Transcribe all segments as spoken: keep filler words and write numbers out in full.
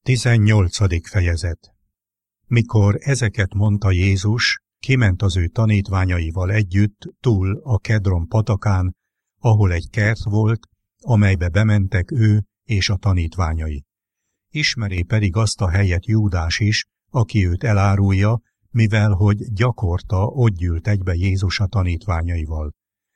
Tizennyolcadik fejezet. Mikor ezeket mondta Jézus, kiment az ő tanítványaival együtt túl a Kedron patakán, ahol egy kert volt, amelybe bementek ő és a tanítványai. Ismeri pedig azt a helyet Júdás is, aki őt elárulja, mivel hogy gyakorta ott gyűlt egybe Jézus a tanítványaival.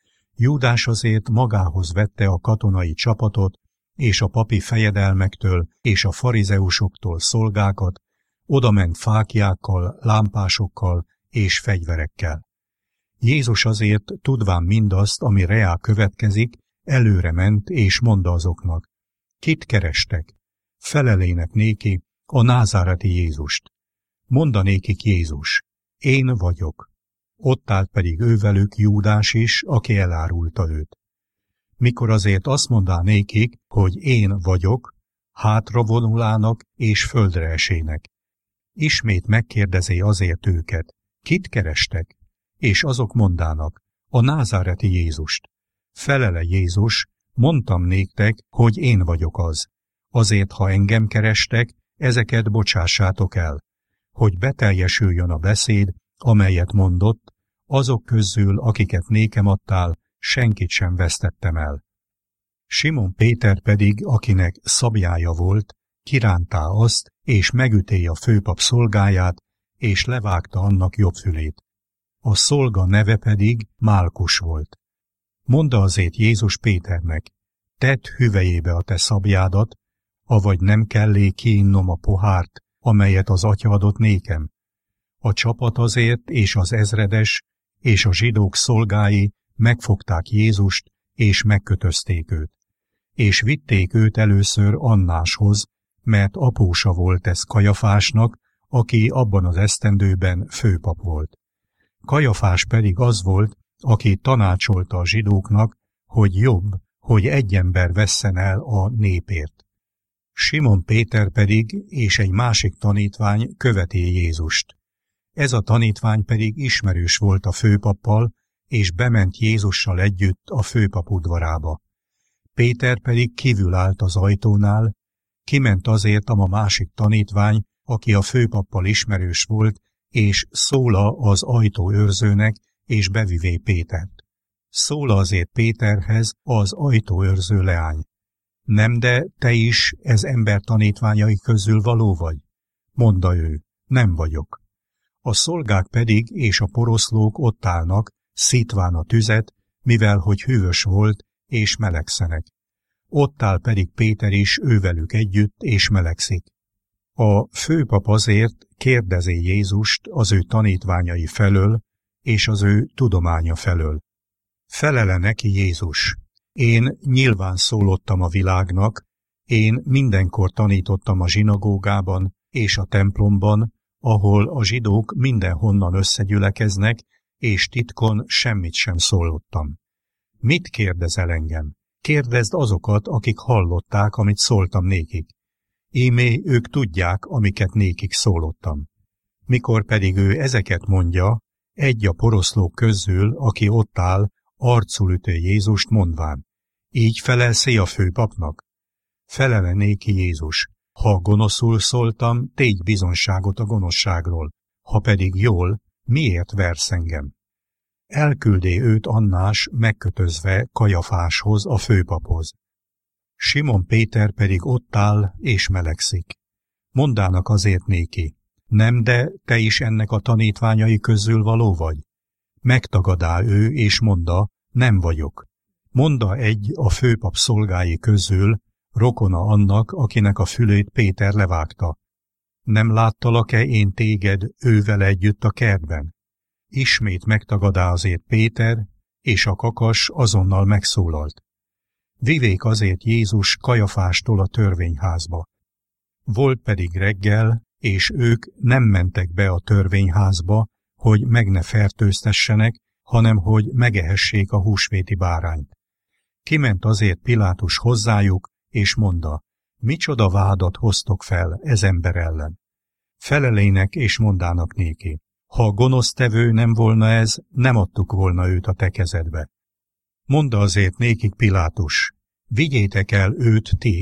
Júdás azért magához vette a katonai csapatot, és a papi fejedelmektől és a farizeusoktól szolgákat, odament fáklyákkal, lámpásokkal és fegyverekkel. Jézus azért, tudván mindazt, ami reá következik, előre ment és mondta azoknak: kit kerestek? Felelének néki: a názáreti Jézust. Mondta nékik Jézus: én vagyok. Ott állt pedig ővelük Júdás is, aki elárulta őt. Mikor azért azt mondá nékik, hogy én vagyok, hátra vonulának és földre esének. Ismét megkérdezi azért őket: kit kerestek? És azok mondának: a názáreti Jézust. Felele Jézus: mondtam néktek, hogy én vagyok az. Azért, ha engem kerestek, ezeket bocsássátok el, hogy beteljesüljön a beszéd, amelyet mondott: azok közül, akiket nékem adtál, senkit sem vesztettem el. Simon Péter pedig, akinek szablyája volt, kirántá azt, és megüté a főpap szolgáját, és levágta annak jobb fülét. A szolga neve pedig Málkus volt. Mondta azért Jézus Péternek: tedd hüvelyébe a te szablyádat, avagy nem kellé kiinnom a pohárt, amelyet az atya adott nékem. A csapat azért, és az ezredes, és a zsidók szolgái megfogták Jézust, és megkötözték őt. És vitték őt először Annáshoz, mert apósa volt ez Kajafásnak, aki abban az esztendőben főpap volt. Kajafás pedig az volt, aki tanácsolta a zsidóknak, hogy jobb, hogy egy ember vesszen el a népért. Simon Péter pedig és egy másik tanítvány követi Jézust. Ez a tanítvány pedig ismerős volt a főpappal, és bement Jézussal együtt a főpap udvarába. Péter pedig kívül állt az ajtónál, kiment azért a másik tanítvány, aki a főpappal ismerős volt, és szóla az ajtóőrzőnek, és bevivé Pétert. Szóla azért Péterhez az ajtóőrző leány: nem, de te is ez ember tanítványai közül való vagy? Mondta ő: nem vagyok. A szolgák pedig és a poroszlók ott állnak, szítván a tüzet, mivel hogy hűvös volt, és melegszenek. Ott áll pedig Péter is ővelük együtt, és melegszik. A főpap azért kérdezi Jézust az ő tanítványai felől, és az ő tudománya felől. Felele neki Jézus: én nyilván szólottam a világnak, én mindenkor tanítottam a zsinagógában és a templomban, ahol a zsidók mindenhonnan összegyülekeznek, és titkon semmit sem szólottam. Mit kérdezel engem? Kérdezd azokat, akik hallották, amit szóltam nékik. Ímé ők tudják, amiket nékik szólottam. Mikor pedig ő ezeket mondja, egy a poroszlók közül, aki ott áll, arcul üti Jézust, mondván: így felelsz-e a főpapnak? Felele néki Jézus: ha gonoszul szóltam, tégy bizonságot a gonoszságról, ha pedig jól, miért versz engem? Elküldé őt Annás megkötözve Kajafáshoz, a főpaphoz. Simon Péter pedig ott áll és melegszik. Mondának azért néki: nem, de te is ennek a tanítványai közül való vagy? Megtagadá ő, és mondta: nem vagyok. Mondta egy a főpap szolgái közül, rokona annak, akinek a fülét Péter levágta: nem láttalak-e én téged ővel együtt a kertben? Ismét megtagadá azért Péter, és a kakas azonnal megszólalt. Vivék azért Jézus Kajafástól a törvényházba. Volt pedig reggel, és ők nem mentek be a törvényházba, hogy meg ne fertőztessenek, hanem hogy megehessék a húsvéti bárányt. Kiment azért Pilátus hozzájuk, és mondta: micsoda vádat hoztok fel ez ember ellen? Felelének és mondának néki: ha gonosztevő nem volna ez, nem adtuk volna őt a te kezedbe. Mondta azért nékik Pilátus: vigyétek el őt ti,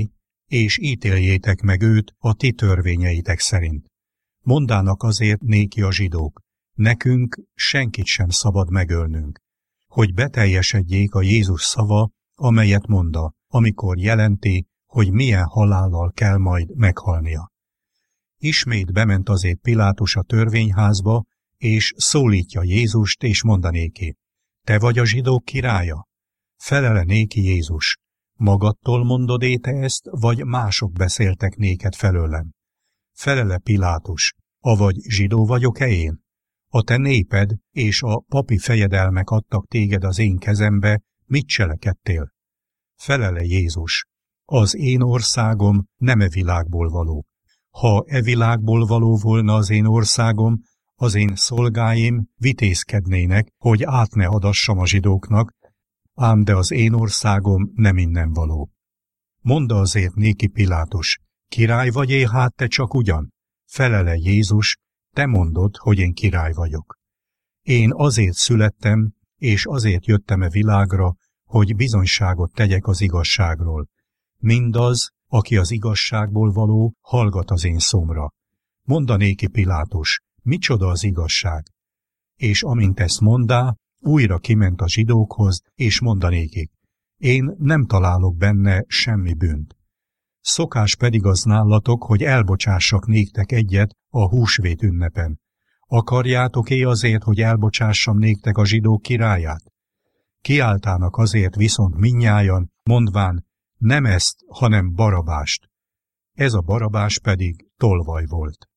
és ítéljétek meg őt a ti törvényeitek szerint. Mondának azért néki a zsidók, nekünk senkit sem szabad megölnünk, hogy beteljesedjék a Jézus szava, amelyet monda, amikor jelenti, hogy milyen halállal kell majd meghalnia. Ismét bement azért Pilátus a törvényházba, és szólítja Jézust, és mondanéki, te vagy a zsidók királya? Felele néki Jézus, magadtól mondod-e te ezt, vagy mások beszéltek néked felőlem? Felele Pilátus, avagy zsidó vagyok-e én? A te néped és a papi fejedelmek adtak téged az én kezembe, mit cselekedtél? Felele Jézus, az én országom nem e világból való. Ha e világból való volna az én országom, az én szolgáim vitézkednének, hogy át ne adassam a zsidóknak, ám de az én országom nem innen való. Mondd azért néki Pilátus, király vagy-e hát te csak ugyan? Felele Jézus, te mondod, hogy én király vagyok. Én azért születtem, és azért jöttem e világra, hogy bizonyságot tegyek az igazságról. Mindaz, aki az igazságból való, hallgat az én szomra. Mondanéki Pilátus, micsoda az igazság? És amint ezt mondá, újra kiment a zsidókhoz, és mondanékik, én nem találok benne semmi bűnt. Szokás pedig az nálatok, hogy elbocsássak néktek egyet a húsvét ünnepen. Akarjátok-é azért, hogy elbocsássam néktek a zsidók királyát? Kiáltának azért viszont mindnyájan, mondván, nem ezt, hanem Barabást. Ez a Barabás pedig tolvaj volt.